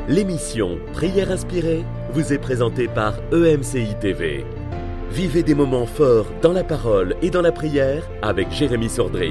L'émission Prière inspirée vous est présentée par EMCI TV. Vivez des moments forts dans la parole et dans la prière avec Jérémy Sordrill.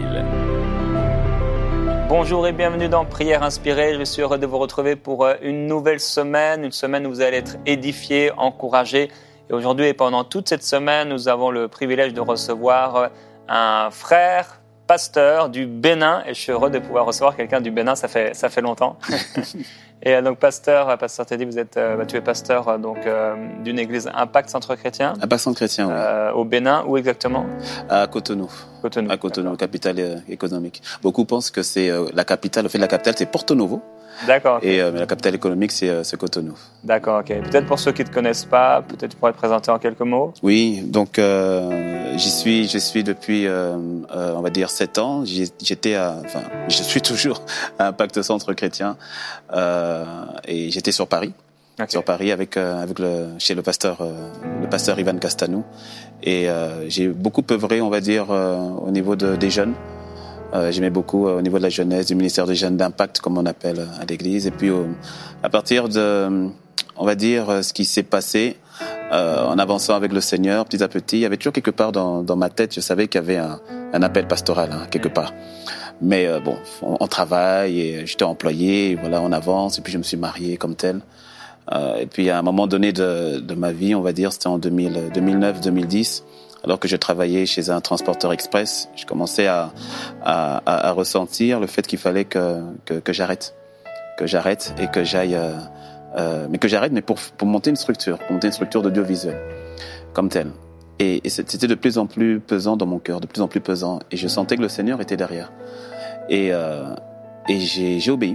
Bonjour et bienvenue dans Prière inspirée. Je suis heureux de vous retrouver pour une nouvelle semaine, où vous allez être édifiés, encouragés. Et aujourd'hui et pendant toute cette semaine, nous avons le privilège de recevoir un frère pasteur du Bénin. Et je suis heureux de pouvoir recevoir quelqu'un du Bénin, ça fait longtemps. Et donc pasteur Teddy, tu es pasteur d'une église Impact Centre Chrétien. Impact Centre Chrétien, oui. Au Bénin, où exactement ? À Cotonou. À Cotonou, capitale économique. Beaucoup pensent que c'est la capitale. Le fait de la capitale, c'est Porto Novo. D'accord. Okay. Et la capitale économique, c'est Cotonou. D'accord, ok. Peut-être pour ceux qui ne te connaissent pas, peut-être tu pourrais te présenter en quelques mots. Oui, donc j'y suis depuis, on va dire, 7 ans. Je suis toujours à Impact Centre Chrétien. Et j'étais sur Paris. Okay. Sur Paris chez le pasteur Ivan Castanou. Et j'ai beaucoup œuvré, on va dire, au niveau des jeunes. J'aimais beaucoup au niveau de la jeunesse, du ministère des jeunes d'Impact, comme on appelle à l'église. Et puis, à partir de, on va dire, ce qui s'est passé, en avançant avec le Seigneur, petit à petit, il y avait toujours quelque part dans ma tête, je savais qu'il y avait un appel pastoral, quelque part. Mais on travaille et j'étais employé, et voilà, on avance. Et puis, je me suis marié comme tel. Et puis, à un moment donné de ma vie, on va dire, c'était en 2009-2010, alors que je travaillais chez un transporteur express, je commençais à ressentir le fait qu'il fallait que j'arrête et que j'aille, mais pour monter une structure d'audiovisuel comme telle. Et c'était de plus en plus pesant dans mon cœur, de plus en plus pesant, et je sentais que le Seigneur était derrière. Et j'ai obéi,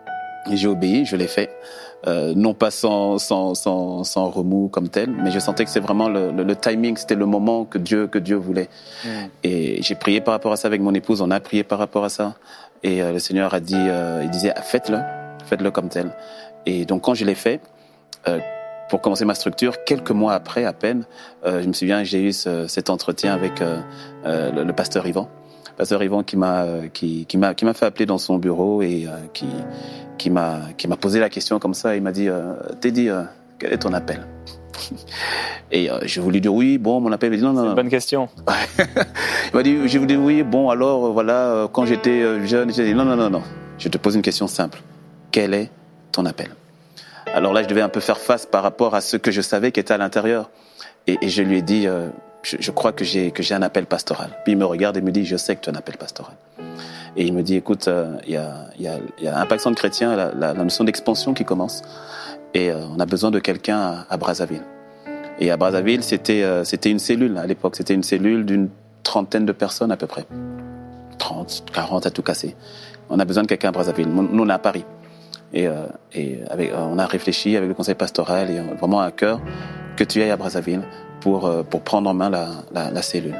je l'ai fait. Non pas sans remous comme tel, mais je sentais que c'est vraiment le timing, c'était le moment que Dieu voulait. Et j'ai prié par rapport à ça avec mon épouse, on a prié par rapport à ça. Et le Seigneur a dit, il disait, faites-le comme tel. Et donc quand je l'ai fait, pour commencer ma structure, quelques mois après à peine, je me souviens, j'ai eu cet entretien avec le pasteur Yvan. Pasteur Yvan qui m'a fait appeler dans son bureau et qui m'a posé la question comme ça. Il m'a dit Teddy, quel est ton appel? Et j'ai voulu dire oui. Bon, mon appel. Il m'a dit non. C'est une bonne question. Il m'a dit, j'ai voulu dire oui. Bon, alors voilà, quand j'étais jeune, j'ai dit non. Je te pose une question simple. Quel est ton appel? Alors là, je devais un peu faire face par rapport à ce que je savais qui était à l'intérieur. Et je lui ai dit. Je crois que j'ai un appel pastoral. Puis il me regarde et me dit, je sais que tu as un appel pastoral. Et il me dit, écoute, il y a Impact Centre Chrétien, la notion d'expansion qui commence. Et on a besoin de quelqu'un à Brazzaville. Et à Brazzaville, c'était une cellule à l'époque. C'était une cellule d'une 30aine de personnes à peu près. 30, 40 à tout casser. On a besoin de quelqu'un à Brazzaville. Nous, on est à Paris. Et on a réfléchi avec le conseil pastoral et vraiment à cœur que tu ailles à Brazzaville pour prendre en main la cellule.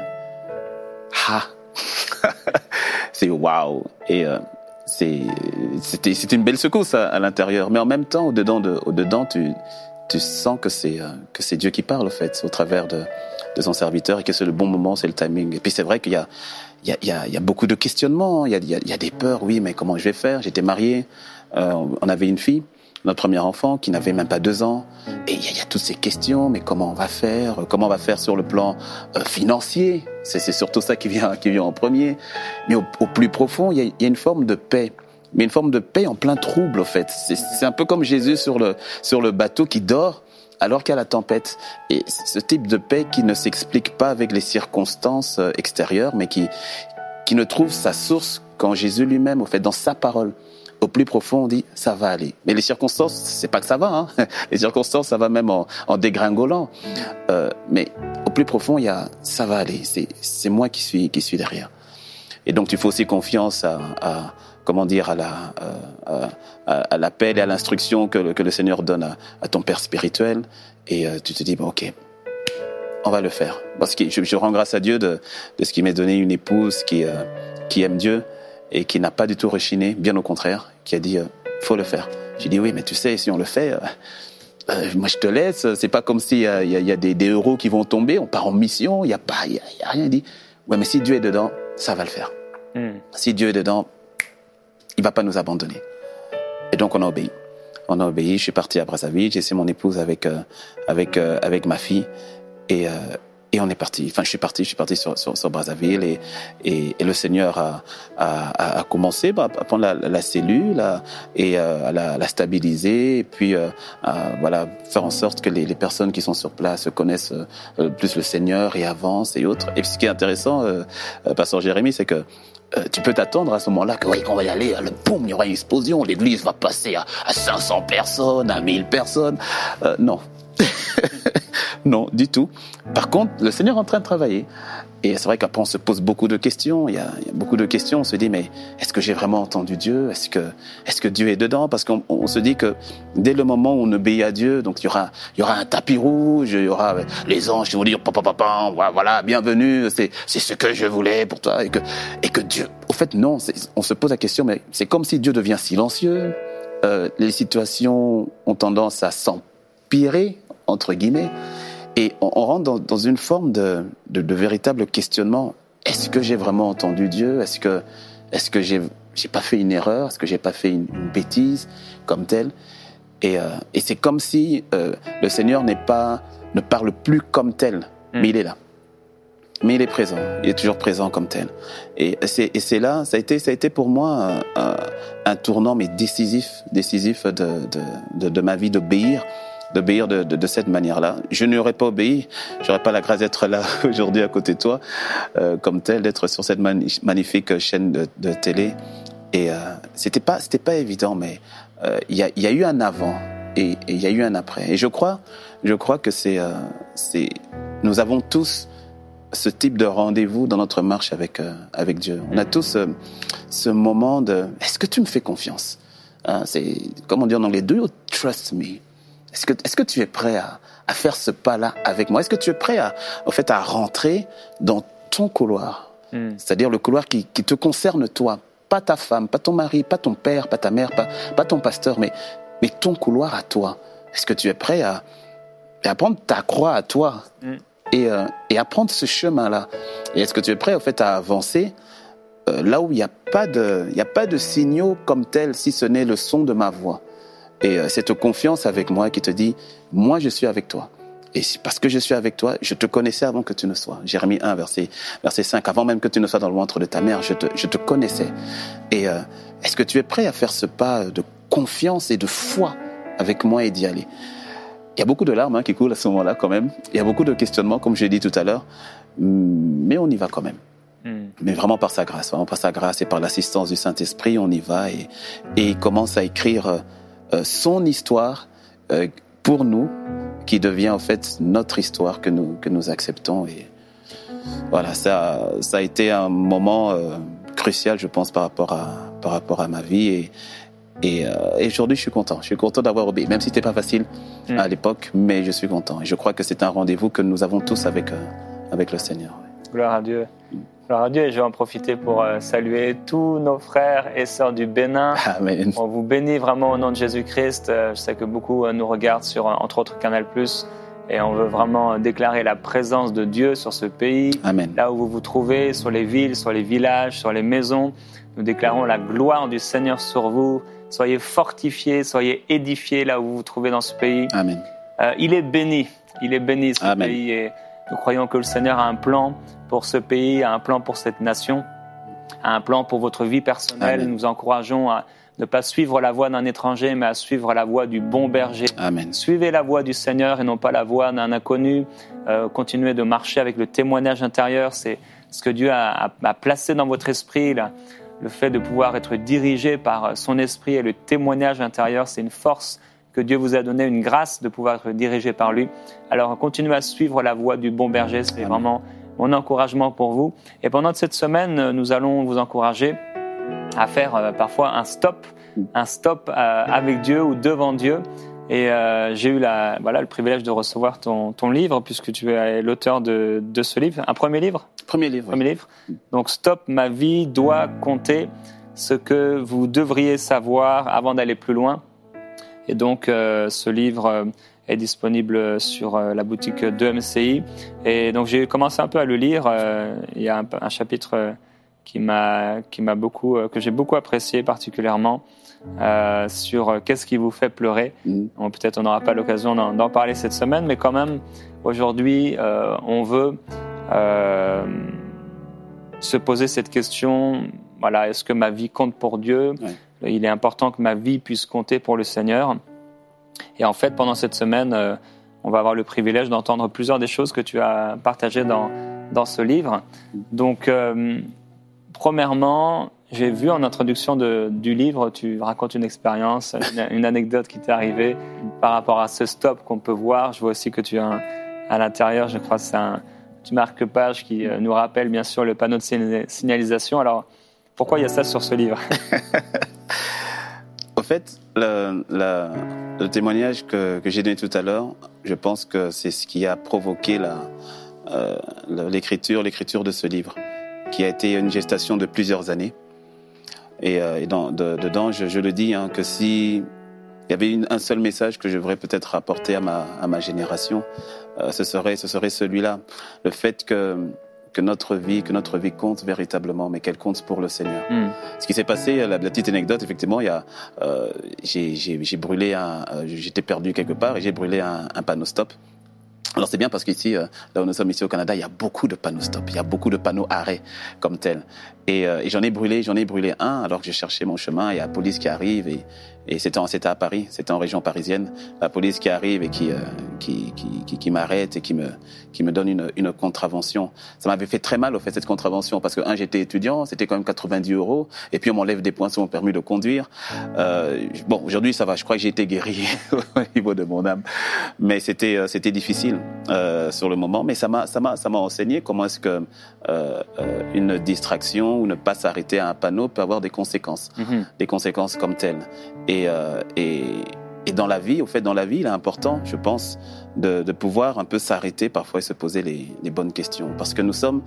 C'est waouh. Et c'était une belle secousse à l'intérieur, mais en même temps au-dedans tu sens que c'est Dieu qui parle en fait au travers de son serviteur et que c'est le bon moment, c'est le timing. Et puis c'est vrai qu'il y a beaucoup de questionnements, il y a des peurs. Oui, mais comment je vais faire? J'étais marié, on avait une fille, notre premier enfant qui n'avait même pas 2 ans. Et il y a toutes ces questions, mais comment on va faire sur le plan financier? C'est surtout ça qui vient en premier. Mais au plus profond, il y a une forme de paix. Mais une forme de paix en plein trouble, en fait. C'est un peu comme Jésus sur le bateau qui dort alors qu'il y a la tempête. Et ce type de paix qui ne s'explique pas avec les circonstances extérieures, mais qui ne trouve sa source qu'en Jésus lui-même, au fait, dans sa parole. Au plus profond, on dit, ça va aller. Mais les circonstances, c'est pas que ça va, hein. Les circonstances, ça va même en dégringolant. Mais au plus profond, il y a, ça va aller. C'est moi qui suis derrière. Et donc, tu fais aussi confiance à l'appel et à l'instruction que le Seigneur donne à ton père spirituel. Et tu te dis, bon, ok, on va le faire. Parce que je rends grâce à Dieu de ce qu'il m'ait donné une épouse qui aime Dieu et qui n'a pas du tout rechiné, bien au contraire, qui a dit faut le faire. J'ai dit oui, mais tu sais, si on le fait, moi je te laisse. C'est pas comme s'il y a des euros qui vont tomber. On part en mission, il y a rien. Il dit ouais, mais si Dieu est dedans, ça va le faire. Si Dieu est dedans, il va pas nous abandonner. Et donc on a obéi. On a obéi. Je suis parti à Brazzaville. J'ai laissé mon épouse avec ma fille et on est parti. Enfin, je suis parti sur Brazzaville et le Seigneur a commencé à prendre la cellule et à la stabiliser et puis voilà, faire en sorte que les personnes qui sont sur place connaissent plus le Seigneur et avancent et autres. Et ce qui est intéressant, Pasteur Jérémy, c'est que tu peux t'attendre à ce moment-là que oui, quand on va y aller, boum, il y aura une explosion, l'église va passer à 500 personnes, à 1000 personnes. Non. Non, du tout. Par contre, le Seigneur est en train de travailler. Et c'est vrai qu'après, on se pose beaucoup de questions. Il y a beaucoup de questions. On se dit, mais est-ce que j'ai vraiment entendu Dieu ? Est-ce que Dieu est dedans ? Parce qu'on se dit que dès le moment où on obéit à Dieu, donc il y aura un tapis rouge, il y aura les anges qui vont dire, papa, voilà, bienvenue, c'est ce que je voulais pour toi. Et que Dieu, au fait, non, on se pose la question, mais c'est comme si Dieu devient silencieux. Les situations ont tendance à s'empirer, entre guillemets. Et on rentre dans une forme de véritable questionnement. Est-ce que j'ai vraiment entendu Dieu ? Est-ce que j'ai pas fait une erreur ? Est-ce que j'ai pas fait une bêtise comme telle ? Et c'est comme si le Seigneur ne parle plus comme tel, mais il est là. Mais il est présent. Il est toujours présent comme tel. Et c'est là, ça a été pour moi un tournant, mais décisif de ma vie, d'obéir de cette manière-là. Je n'aurais pas obéi, j'aurais pas la grâce d'être là aujourd'hui à côté de toi, comme tel, d'être sur cette magnifique chaîne de télé. Et c'était pas évident, mais il y a eu un avant et il y a eu un après. Et je crois que nous avons tous ce type de rendez-vous dans notre marche avec Dieu. On a tous ce moment de est-ce que tu me fais confiance? C'est comme on dit en anglais, do you trust me? Est-ce que tu es prêt à faire ce pas-là avec moi? Est-ce que tu es prêt à rentrer dans ton couloir? C'est-à-dire le couloir qui te concerne toi, pas ta femme, pas ton mari, pas ton père, pas ta mère, pas ton pasteur, mais ton couloir à toi. Est-ce que tu es prêt à prendre ta croix à toi et à prendre ce chemin-là? Et est-ce que tu es prêt à avancer là où il n'y a pas de signaux comme tel, si ce n'est le son de ma voix? Et cette confiance avec moi qui te dit, moi je suis avec toi. Et parce que je suis avec toi, je te connaissais avant que tu ne sois. Jérémie 1, verset 5, avant même que tu ne sois dans le ventre de ta mère, je te connaissais. Et est-ce que tu es prêt à faire ce pas de confiance et de foi avec moi et d'y aller? Il y a beaucoup de larmes qui coulent à ce moment-là quand même. Il y a beaucoup de questionnements, comme je l'ai dit tout à l'heure. Mais on y va quand même. Mais vraiment par sa grâce et par l'assistance du Saint-Esprit, on y va et il commence à écrire son histoire pour nous, qui devient en fait notre histoire que nous acceptons. Et voilà, ça a été un moment crucial, je pense, par rapport à ma vie. Et aujourd'hui, je suis content d'avoir obéi, même si c'était pas facile à l'époque, mais je suis content. Et je crois que c'est un rendez-vous que nous avons tous avec le Seigneur. Gloire à Dieu. Gloire à Dieu, et je vais en profiter pour saluer tous nos frères et sœurs du Bénin. Amen. On vous bénit vraiment au nom de Jésus-Christ. Je sais que beaucoup nous regardent sur, entre autres, Canal+, et on veut vraiment déclarer la présence de Dieu sur ce pays. Amen. Là où vous vous trouvez, sur les villes, sur les villages, sur les maisons. Nous déclarons la gloire du Seigneur sur vous. Soyez fortifiés, soyez édifiés là où vous vous trouvez dans ce pays. Amen. Il est béni ce Amen. pays, et nous croyons que le Seigneur a un plan pour ce pays, a un plan pour cette nation, a un plan pour votre vie personnelle. Amen. Nous encourageons à ne pas suivre la voie d'un étranger, mais à suivre la voie du bon berger. Amen. Suivez la voie du Seigneur et non pas la voie d'un inconnu. Continuez de marcher avec le témoignage intérieur. C'est ce que Dieu a placé dans votre esprit, là. Le fait de pouvoir être dirigé par son esprit et le témoignage intérieur, c'est une force que Dieu vous a donnée, une grâce de pouvoir être dirigé par lui. Alors continuez à suivre la voie du bon berger, c'est vraiment mon encouragement pour vous. Et pendant cette semaine, nous allons vous encourager à faire parfois un stop avec Dieu ou devant Dieu. Et j'ai eu le privilège de recevoir ton livre, puisque tu es l'auteur de ce livre. Un premier livre ? Premier livre. Donc, Stop, ma vie doit compter, ce que vous devriez savoir avant d'aller plus loin. Et donc, ce livre est disponible sur la boutique de MCI. Et donc, j'ai commencé un peu à le lire. Il y a un chapitre que j'ai beaucoup apprécié particulièrement sur qu'est-ce qui vous fait pleurer. Bon, peut-être on n'aura pas l'occasion d'en parler cette semaine, mais quand même aujourd'hui on veut se poser cette question. Voilà, est-ce que ma vie compte pour Dieu ? Il est important que ma vie puisse compter pour le Seigneur. Et en fait, pendant cette semaine, on va avoir le privilège d'entendre plusieurs des choses que tu as partagées dans ce livre. Donc, premièrement, j'ai vu en introduction du livre, tu racontes une expérience, une anecdote qui t'est arrivée par rapport à ce stop qu'on peut voir. Je vois aussi que tu as à l'intérieur, je crois que c'est un petit marque-page qui nous rappelle bien sûr le panneau de signalisation. Alors, pourquoi il y a ça sur ce livre ? Au fait, le témoignage que j'ai donné tout à l'heure, je pense que c'est ce qui a provoqué l'écriture de ce livre, qui a été une gestation de plusieurs années. Et dedans, je le dis, que si il y avait un seul message que je voudrais peut-être apporter à ma génération, ce serait celui-là. Le fait que notre vie compte véritablement, mais qu'elle compte pour le Seigneur. Ce qui s'est passé, la petite anecdote, effectivement, j'ai brûlé j'étais perdu quelque part et j'ai brûlé un panneau stop. Alors c'est bien parce qu'ici, là où nous sommes ici au Canada, il y a beaucoup de panneaux stop, il y a beaucoup de panneaux arrêt comme tel. Et j'en ai brûlé un alors que je cherchais mon chemin. Il y a la police qui arrive et c'était à Paris, c'était en région parisienne. La police qui arrive et qui m'arrête et qui me donne une contravention. Ça m'avait fait très mal au fait cette contravention parce que j'étais étudiant, c'était quand même 90 € et puis on m'enlève des points sur mon permis de conduire. Bon, aujourd'hui ça va, je crois que j'ai été guéri au niveau de mon âme, mais c'était difficile sur le moment. Mais ça m'a enseigné comment est-ce que une distraction ou ne pas s'arrêter à un panneau peut avoir des conséquences, des conséquences comme telles. Et dans la vie, il est important, je pense, de pouvoir un peu s'arrêter parfois et se poser les bonnes questions, parce que nous sommes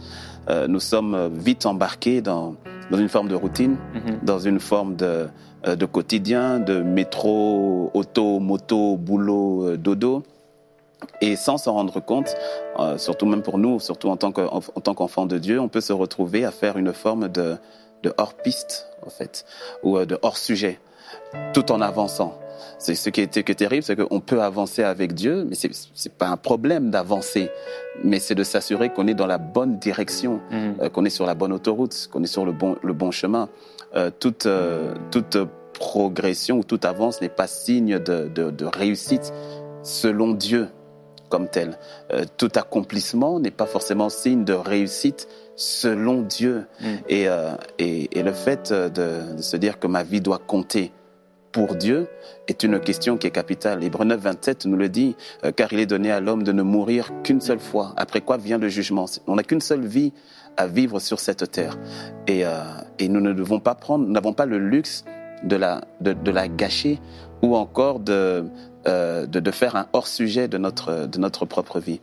vite embarqués dans une forme de routine, dans une forme de quotidien, de métro, auto, moto, boulot, dodo. Et sans s'en rendre compte, surtout même pour nous, surtout en tant qu'enfants de Dieu, on peut se retrouver à faire une forme de hors-piste, en fait, ou de hors-sujet, tout en avançant. C'est ce qui est terrible, c'est qu'on peut avancer avec Dieu, mais c'est pas un problème d'avancer, mais c'est de s'assurer qu'on est dans la bonne direction, qu'on est sur la bonne autoroute, qu'on est sur le bon chemin. Toute progression ou toute avance n'est pas signe de réussite selon Dieu comme tel. Tout accomplissement n'est pas forcément signe de réussite selon Dieu. Et le fait de se dire que ma vie doit compter pour Dieu est une question qui est capitale. Hébreux 9, 27 nous le dit, car il est donné à l'homme de ne mourir qu'une seule fois, après quoi vient le jugement. On n'a qu'une seule vie à vivre sur cette terre. Et nous n'avons pas le luxe de la gâcher ou encore de faire un hors-sujet de notre propre vie.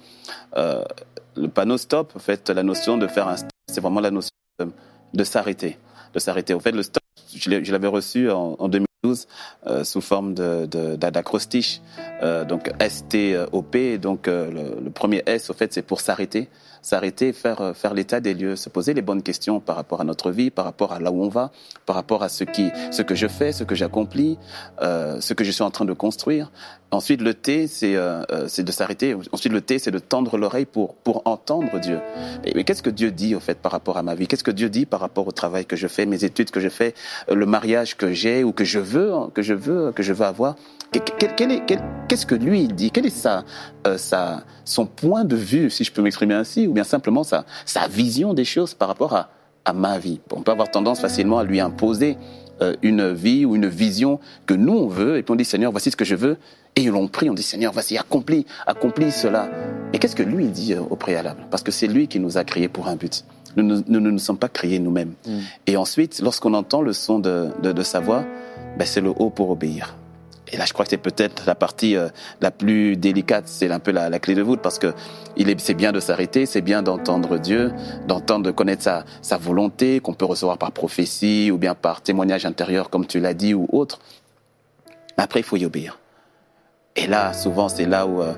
Le panneau stop, en fait, la notion de faire un stop, c'est vraiment la notion de s'arrêter. Au fait, le stop, je l'avais reçu en 2012 sous forme d'acrostiche, donc STOP. Donc le premier S, au fait, c'est pour s'arrêter, faire l'état des lieux, se poser les bonnes questions par rapport à notre vie, par rapport à là où on va, par rapport à ce que je fais, ce que j'accomplis, ce que je suis en train de construire. Ensuite, le T, c'est de s'arrêter. Ensuite, le T, c'est de tendre l'oreille pour entendre Dieu. Mais qu'est-ce que Dieu dit, au fait, par rapport à ma vie? Qu'est-ce que Dieu dit par rapport au travail que je fais, mes études que je fais, le mariage que j'ai ou que je veux avoir? Qu'est-ce que lui il dit? Quel est son point de vue, si je peux m'exprimer ainsi, ou bien simplement sa vision des choses par rapport à ma vie? On peut avoir tendance facilement à lui imposer une vie ou une vision que nous on veut, et puis on dit Seigneur, voici ce que je veux, et ils l'ont pris, on dit Seigneur, voici, accomplis cela. Mais qu'est-ce que lui il dit au préalable? Parce que c'est lui qui nous a créés pour un but. Nous ne nous sommes pas créés nous-mêmes. Et ensuite, lorsqu'on entend le son de sa voix, c'est le haut pour obéir. Et là, je crois que c'est peut-être la partie la plus délicate, c'est un peu la clé de voûte, parce que c'est bien de s'arrêter, c'est bien d'entendre Dieu, de connaître sa volonté, qu'on peut recevoir par prophétie ou bien par témoignage intérieur, comme tu l'as dit, ou autre. Mais après, il faut y obéir. Et là, souvent, c'est là où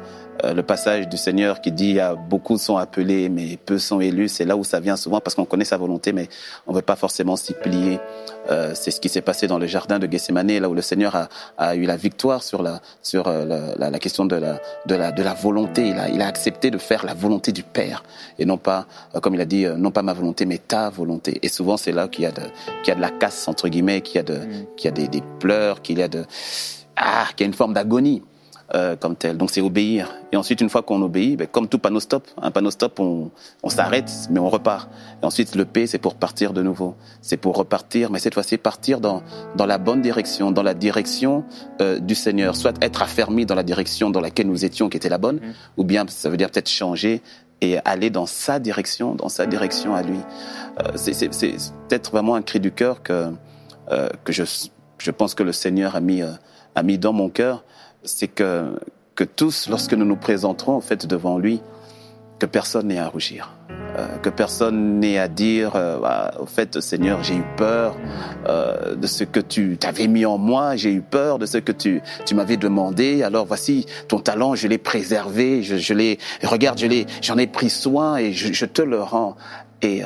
le passage du Seigneur qui dit beaucoup sont appelés mais peu sont élus, c'est là où ça vient souvent parce qu'on connaît sa volonté mais on ne veut pas forcément s'y plier. C'est ce qui s'est passé dans le jardin de Gethsémani, là où le Seigneur a eu la victoire sur la question de la volonté. Il a accepté de faire la volonté du Père et non pas, comme il a dit, non pas ma volonté mais ta volonté. Et souvent c'est là qu'il y a de la casse entre guillemets, qu'il y a des pleurs, qu'il y a une forme d'agonie. Comme tel. Donc c'est obéir. Et ensuite, une fois qu'on obéit, comme tout panneau stop, un panneau stop, on s'arrête, mais on repart. Et ensuite, le P, c'est pour partir de nouveau. C'est pour repartir, mais cette fois-ci, partir dans la bonne direction, dans la direction du Seigneur. Soit être affermi dans la direction dans laquelle nous étions, qui était la bonne, ou bien ça veut dire peut-être changer et aller dans sa direction à lui. C'est peut-être vraiment un cri du cœur que je pense que le Seigneur a mis dans mon cœur. C'est que tous, lorsque nous nous présenterons en fait devant lui, que personne n'ait à rougir, que personne n'ait à dire au fait Seigneur, j'ai eu peur de ce que tu t'avais mis en moi, j'ai eu peur de ce que tu m'avais demandé, alors voici ton talent, je l'ai préservé, j'en ai pris soin et je te le rends. Et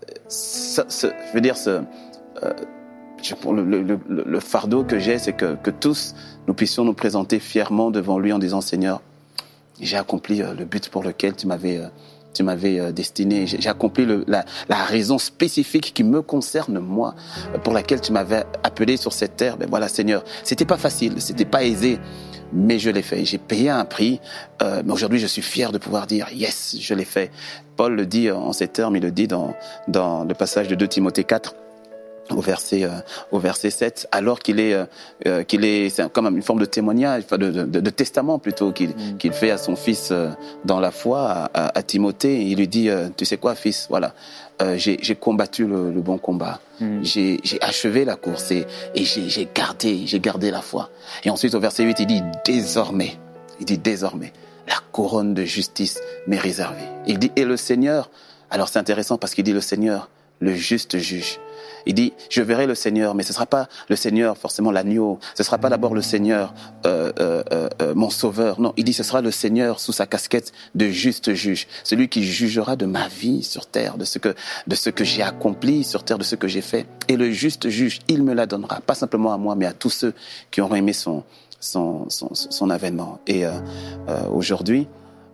le fardeau que j'ai, c'est que tous nous puissions nous présenter fièrement devant lui en disant Seigneur, j'ai accompli le but pour lequel tu m'avais destiné, j'ai accompli la raison spécifique qui me concerne moi, pour laquelle tu m'avais appelé sur cette terre. Ben voilà Seigneur, c'était pas facile, c'était pas aisé, mais je l'ai fait, j'ai payé un prix, mais aujourd'hui je suis fier de pouvoir dire yes, je l'ai fait. Paul le dit en ces termes, il le dit dans le passage de 2 Timothée 4, au verset 7, alors qu'il est c'est comme une forme de témoignage, de testament plutôt qu'il fait à son fils dans la foi, à Timothée. Il lui dit tu sais quoi fils, voilà, j'ai combattu le bon combat, j'ai achevé la course et j'ai gardé la foi. Et ensuite au verset 8 il dit désormais la couronne de justice m'est réservée. Il dit et le Seigneur, alors c'est intéressant parce qu'il dit le Seigneur, le juste juge. Il dit, je verrai le Seigneur, mais ce sera pas le Seigneur forcément l'agneau. Ce sera pas d'abord le Seigneur mon sauveur. Non, il dit, ce sera le Seigneur sous sa casquette de juste juge, celui qui jugera de ma vie sur terre, de ce que j'ai accompli sur terre, de ce que j'ai fait. Et le juste juge, il me la donnera, pas simplement à moi, mais à tous ceux qui auront aimé son avènement. Et aujourd'hui,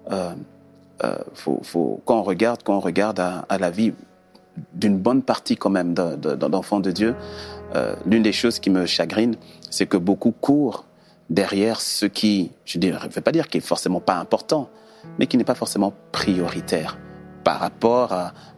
quand on regarde à la vie d'une bonne partie quand même d'enfants de Dieu, l'une des choses qui me chagrine, c'est que beaucoup courent derrière ce qui, je ne vais pas dire qui est forcément pas important, mais qui n'est pas forcément prioritaire par rapport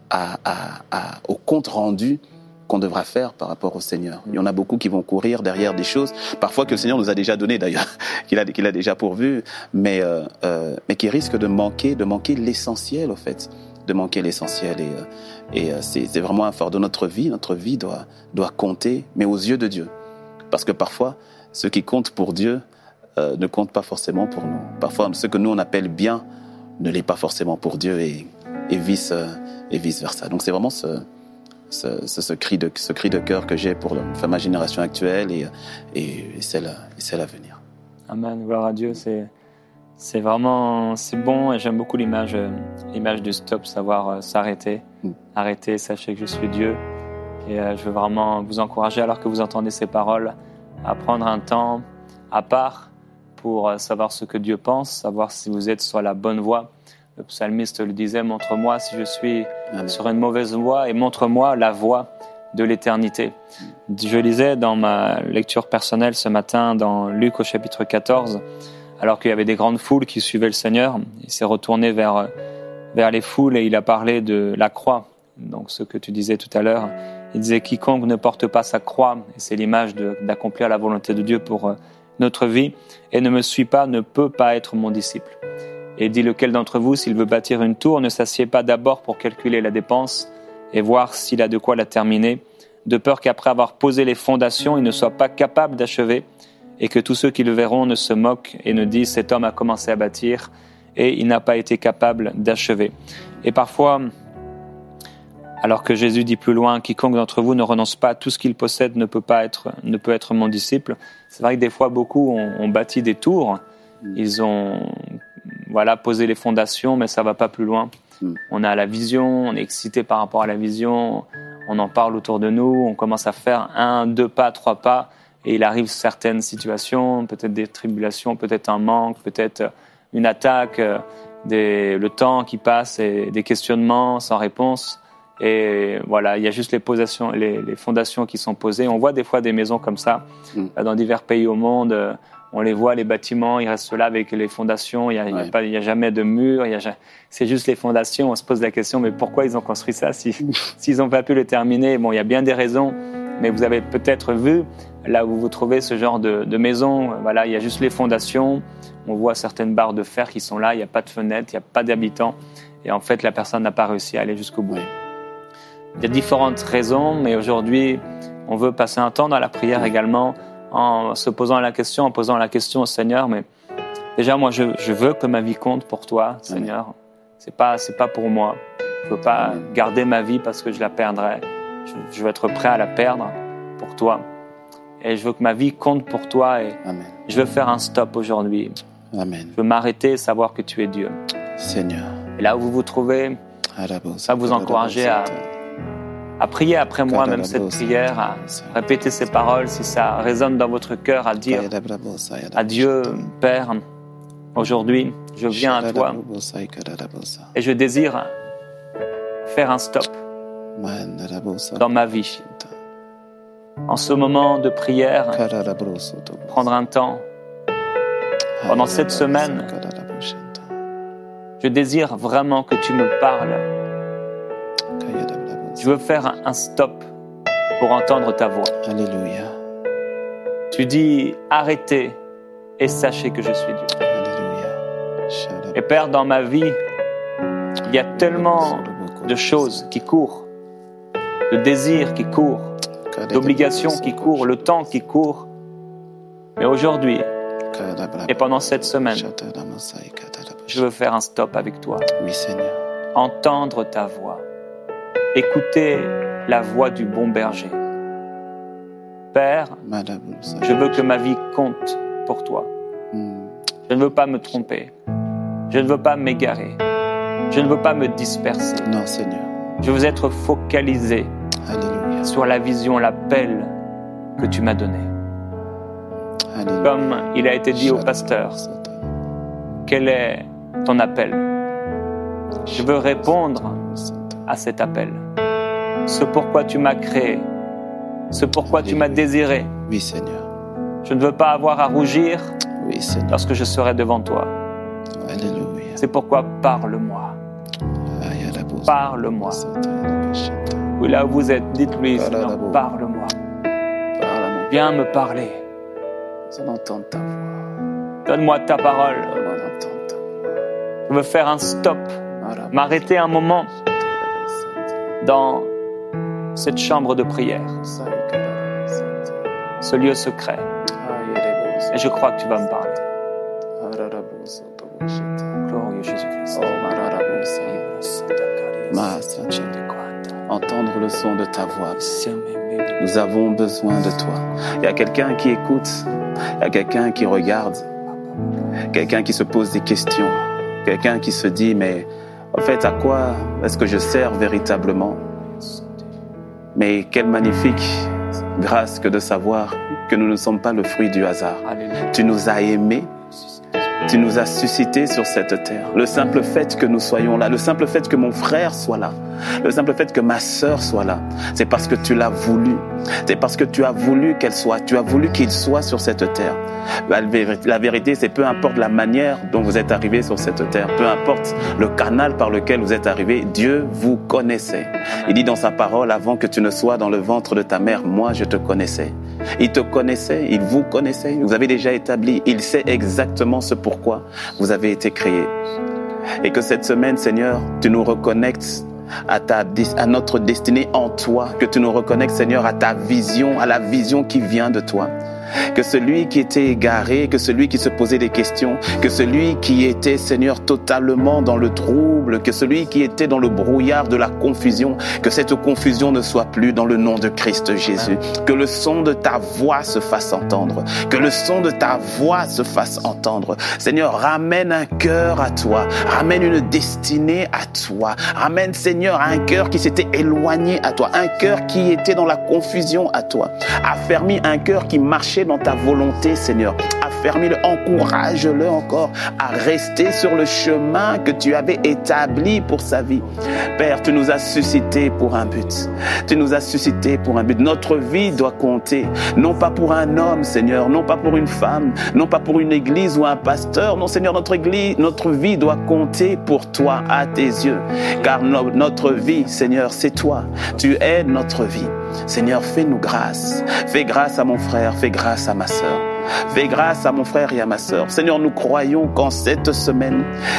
au compte rendu qu'on devra faire par rapport au Seigneur. Il y en a beaucoup qui vont courir derrière des choses, parfois que le Seigneur nous a déjà donné d'ailleurs, qu'il a déjà pourvu, mais qui risquent de manquer l'essentiel au fait. De manquer l'essentiel et c'est vraiment un fardeau. Notre vie doit compter, mais aux yeux de Dieu, parce que parfois ce qui compte pour Dieu ne compte pas forcément pour nous. Parfois ce que nous on appelle bien ne l'est pas forcément pour Dieu et vice versa. Donc c'est vraiment ce cri de cœur que j'ai pour ma génération actuelle et celle à venir. Amen, gloire à Dieu. C'est vraiment, c'est bon et j'aime beaucoup l'image du stop, savoir s'arrêter. Arrêtez, sachez que je suis Dieu. Et je veux vraiment vous encourager, alors que vous entendez ces paroles, à prendre un temps à part pour savoir ce que Dieu pense, savoir si vous êtes sur la bonne voie. Le psalmiste le disait, montre-moi si je suis sur une mauvaise voie et montre-moi la voie de l'éternité. Je lisais dans ma lecture personnelle ce matin dans Luc au chapitre 14, alors qu'il y avait des grandes foules qui suivaient le Seigneur, il s'est retourné vers les foules et il a parlé de la croix. Donc ce que tu disais tout à l'heure, il disait quiconque ne porte pas sa croix, et c'est l'image d'accomplir la volonté de Dieu pour notre vie, et ne me suit pas, ne peut pas être mon disciple. Et il dit lequel d'entre vous, s'il veut bâtir une tour, ne s'assied pas d'abord pour calculer la dépense et voir s'il a de quoi la terminer, de peur qu'après avoir posé les fondations, il ne soit pas capable d'achever, et que tous ceux qui le verront ne se moquent et ne disent « cet homme a commencé à bâtir et il n'a pas été capable d'achever ». Et parfois, alors que Jésus dit plus loin « quiconque d'entre vous ne renonce pas à tout ce qu'il possède ne peut être mon disciple », c'est vrai que des fois beaucoup ont bâti des tours, ils ont poser les fondations, mais ça va pas plus loin. On a la vision, on est excité par rapport à la vision, on en parle autour de nous, on commence à faire 1, 2 pas, 3 pas, et il arrive certaines situations, peut-être des tribulations, peut-être un manque, peut-être une attaque, le temps qui passe et des questionnements sans réponse. Et voilà, il y a juste les fondations qui sont posées. On voit des fois des maisons comme ça dans divers pays au monde. On les voit, les bâtiments, ils restent là avec les fondations. Il y a jamais de mur. C'est juste les fondations. On se pose la question, mais pourquoi ils ont construit ça s'ils n'ont pas pu le terminer? Bon, il y a bien des raisons, mais vous avez peut-être vu là où vous trouvez ce genre de maison. Voilà, il y a juste les fondations. On voit certaines barres de fer qui sont là. Il n'y a pas de fenêtres, il n'y a pas d'habitants. Et en fait, la personne n'a pas réussi à aller jusqu'au bout. Il y a différentes raisons, mais aujourd'hui, on veut passer un temps dans la prière également, en posant la question au Seigneur. Mais déjà, moi, je veux que ma vie compte pour toi, Seigneur. C'est pas pour moi. Je veux pas garder ma vie parce que je la perdrai. Je veux être prêt à la perdre pour toi. Et je veux que ma vie compte pour toi. Et je veux faire un stop aujourd'hui. Amen. Je veux m'arrêter et savoir que tu es Dieu. Seigneur. Et là où vous vous trouvez, ça vous encourager à prier après moi, même cette prière, à répéter ces paroles, si ça résonne dans votre cœur, à dire à Dieu, Père, aujourd'hui, je viens à toi et je désire faire un stop dans ma vie. En ce moment de prière, prendre un temps, pendant cette semaine, je désire vraiment que tu me parles. Je veux faire un stop pour entendre ta voix. Alléluia. Tu dis arrêtez et sachez que je suis Dieu. Alléluia. Et Père, dans ma vie, il y a tellement de choses qui courent, de désirs qui courent, d'obligations qui courent, le temps qui court. Mais aujourd'hui, et pendant cette semaine, je veux faire un stop avec toi. Oui, Seigneur. Entendre ta voix. Écoutez la voix du bon berger. Père, je veux que ma vie compte pour toi. Je ne veux pas me tromper. Je ne veux pas m'égarer. Je ne veux pas me disperser. Non, Seigneur. Je veux être focalisé sur la vision, l'appel que tu m'as donné. Alléluia. Comme il a été dit au pasteur, quel est ton appel? Je veux répondre à cet appel. Ce pourquoi tu m'as créé, ce pourquoi tu m'as désiré. Oui, Seigneur. Je ne veux pas avoir à rougir lorsque je serai devant toi. Alléluia. C'est pourquoi parle-moi. Parle-moi. Oui, là où vous êtes, dites-lui, Seigneur, parle-moi. Viens me parler. Donne-moi ta parole. Je veux faire un stop, m'arrêter un moment dans cette chambre de prière, ce lieu secret. Et je crois que tu vas me parler. Glorieux Jésus-Christ. Entendre le son de ta voix. Nous avons besoin de toi. Il y a quelqu'un qui écoute, il y a quelqu'un qui regarde, quelqu'un qui se pose des questions, quelqu'un qui se dit, mais en fait, à quoi est-ce que je sers véritablement? Mais quelle magnifique grâce que de savoir que nous ne sommes pas le fruit du hasard. Tu nous as aimés, tu nous as suscités sur cette terre. Le simple fait que nous soyons là, le simple fait que mon frère soit là, le simple fait que ma sœur soit là, c'est parce que tu l'as voulu. C'est parce que tu as voulu qu'elle soit, tu as voulu qu'il soit sur cette terre. La vérité, c'est peu importe la manière dont vous êtes arrivés sur cette terre, peu importe le canal par lequel vous êtes arrivés, Dieu vous connaissait. Il dit dans sa parole, avant que tu ne sois dans le ventre de ta mère, moi je te connaissais. Il te connaissait, il vous connaissait, vous avez déjà établi, il sait exactement ce pourquoi vous avez été créés. Et que cette semaine, Seigneur, tu nous reconnectes à notre destinée en toi, que tu nous reconnectes, Seigneur, à ta vision, à la vision qui vient de toi. que celui qui était égaré, que celui qui se posait des questions, que celui qui était, Seigneur, totalement dans le trouble, que celui qui était dans le brouillard de la confusion, que cette confusion ne soit plus dans le nom de Christ Jésus. Que le son de ta voix se fasse entendre, que le son de ta voix se fasse entendre. Seigneur, ramène un cœur à toi, ramène une destinée à toi, ramène, Seigneur, un cœur qui s'était éloigné à toi, un cœur qui était dans la confusion à toi. Affermis un cœur qui marchait dans ta volonté, Seigneur. Affermis-le, encourage-le encore à rester sur le chemin que tu avais établi pour sa vie. Père, tu nous as suscités pour un but. Tu nous as suscités pour un but. Notre vie doit compter, non pas pour un homme, Seigneur, non pas pour une femme, non pas pour une église ou un pasteur. Non, Seigneur, notre vie doit compter pour toi, à tes yeux. Car notre vie, Seigneur, c'est toi. Tu es notre vie. Seigneur, fais-nous grâce. Fais grâce à mon frère, fais grâce à ma sœur. Fais grâce à mon frère et à ma sœur. Seigneur, nous croyons qu'en cette semaine,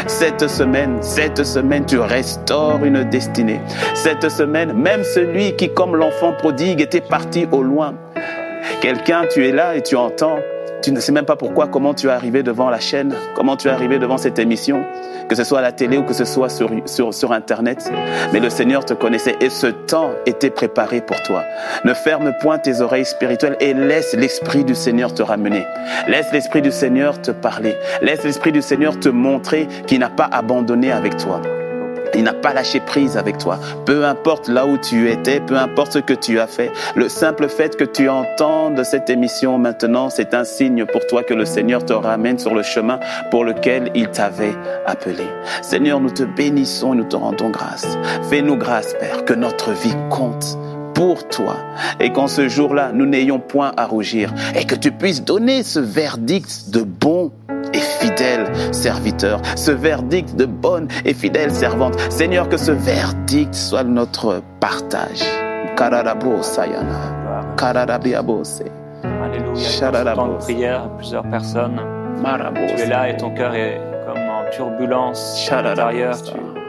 tu restaures une destinée. Cette semaine, même celui qui, comme l'enfant prodigue, était parti au loin. Quelqu'un, tu es là et tu entends. Tu ne sais même pas pourquoi, comment tu es arrivé devant la chaîne, comment tu es arrivé devant cette émission, que ce soit à la télé ou que ce soit sur Internet. Mais le Seigneur te connaissait et ce temps était préparé pour toi. Ne ferme point tes oreilles spirituelles et laisse l'Esprit du Seigneur te ramener. Laisse l'Esprit du Seigneur te parler. Laisse l'Esprit du Seigneur te montrer qu'il n'a pas abandonné avec toi. Il n'a pas lâché prise avec toi. Peu importe là où tu étais, peu importe ce que tu as fait, le simple fait que tu entendes cette émission maintenant, c'est un signe pour toi que le Seigneur te ramène sur le chemin pour lequel il t'avait appelé. Seigneur, nous te bénissons et nous te rendons grâce. Fais-nous grâce, Père, que notre vie compte pour toi et qu'en ce jour-là, nous n'ayons point à rougir et que tu puisses donner ce verdict de bon et fidèle serviteur, ce verdict de bonne et fidèle servante. Seigneur, que ce verdict soit notre partage. Kararabo sayana, kararabiabose. Alléluia. Dans de prière, plusieurs personnes. Tu es là et ton cœur est comme en turbulence à l'intérieur.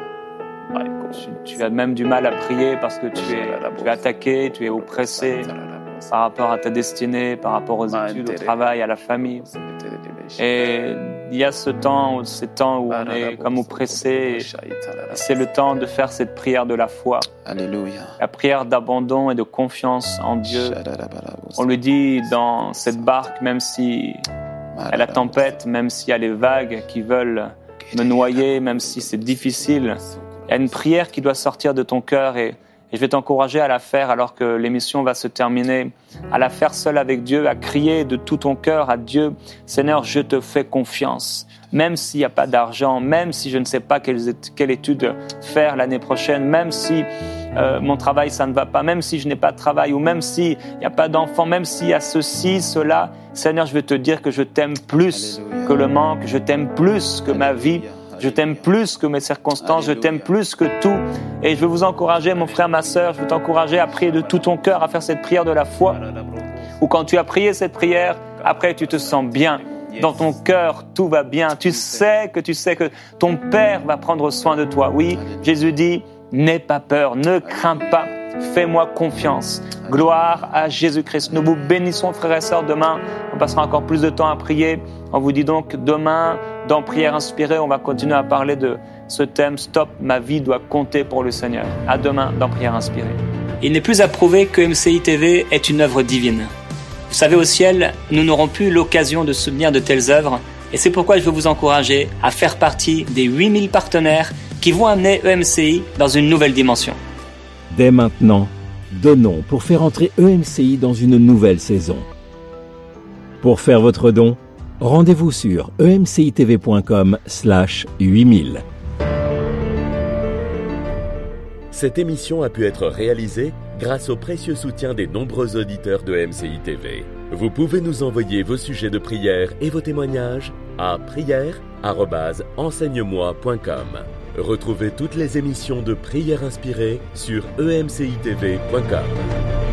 Tu as même du mal à prier parce que tu es attaqué, tu es oppressé par rapport à ta destinée, par rapport aux études, au travail, à la famille. Et il y a ces temps où on est comme oppressé. C'est le temps de faire cette prière de la foi. Alléluia. La prière d'abandon et de confiance en Dieu. On lui dit dans cette barque, même si il y a la tempête, même s'il y a les vagues qui veulent me noyer, même si c'est difficile, il y a une prière qui doit sortir de ton cœur et je vais t'encourager à la faire alors que l'émission va se terminer, à la faire seule avec Dieu, à crier de tout ton cœur à Dieu. Seigneur, je te fais confiance. Même s'il n'y a pas d'argent, même si je ne sais pas quelle étude faire l'année prochaine, même si mon travail ça ne va pas, même si je n'ai pas de travail ou même s'il n'y a pas d'enfant, même s'il y a ceci, cela, Seigneur, je vais te dire que je t'aime plus que le manque, je t'aime plus que ma vie. Je t'aime plus que mes circonstances, je t'aime plus que tout. Et je veux vous encourager, mon frère, ma sœur, je veux t'encourager à prier de tout ton cœur, à faire cette prière de la foi. Ou quand tu as prié cette prière, après tu te sens bien. Dans ton cœur, tout va bien. Tu sais que ton Père va prendre soin de toi. Oui, Jésus dit, n'aie pas peur, ne crains pas. Fais-moi confiance. Gloire à Jésus-Christ. Nous vous bénissons, frères et sœurs. Demain, on passera encore plus de temps à prier. On vous dit donc demain, dans Prière Inspirée, on va continuer à parler de ce thème. Stop, ma vie doit compter pour le Seigneur. À demain dans Prière Inspirée. Il n'est plus à prouver que MCI TV est une œuvre divine. Vous savez, au ciel, nous n'aurons plus l'occasion de soutenir de telles œuvres. Et c'est pourquoi je veux vous encourager à faire partie des 8000 partenaires qui vont amener EMCI dans une nouvelle dimension. Dès maintenant, donnons pour faire entrer EMCI dans une nouvelle saison. Pour faire votre don, rendez-vous sur emcitv.com/8000. Cette émission a pu être réalisée grâce au précieux soutien des nombreux auditeurs de MCI TV. Vous pouvez nous envoyer vos sujets de prière et vos témoignages à prière@enseigne-moi.com. Retrouvez toutes les émissions de Prière Inspirée sur emcitv.com.